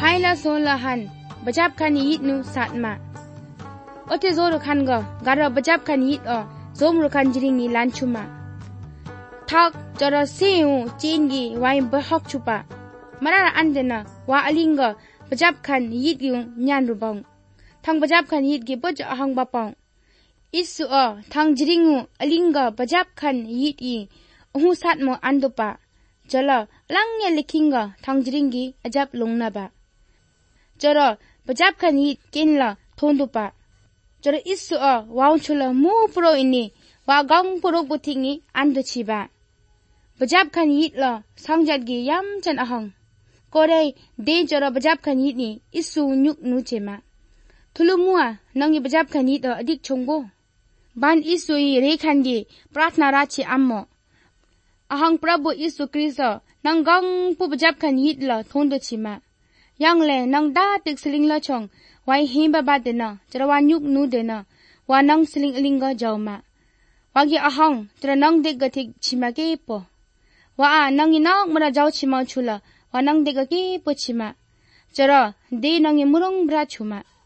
la so la han bajab kan yit nu sat ma ote zo ru kan go gara bajab kan yit o zom ru kan jiring ni lan chuma thak jara seu chin gi wai ba hok chupa marara andena wa alinga bajab kan yit gi nyan ru bang thang bajab kan yit gi boj ahang ba pang isu o thang jiringu alinga bajab kan yit gi hu sat mo andupa jala langye likinga thang jiringi ajab lungna ba jara bajab kan yit kinla thondupa jara isu o waung chula mu pro ini wa gang pro butingi andu chiba bajab kan yit la sangjat gi yam chan ahang kore de jara bajab kan yit ni isu nyuk nu chema thulumua nangi bajab kan yit adik chongbo ban isu yi re khan gi pratna ra chi ammo ahang prabhu isu krista nang gang pu bajab kan yit la thondu chima yang le nang da tik sling la chong wai himba ba de na jara wa nyuk nu de na wa nang sling linga jawma wagi ahang jara nang de ga tik chima ke po wa a nang inak mara jaw chima chula wa nang de ga ke po chima jara de nang i murong bra chuma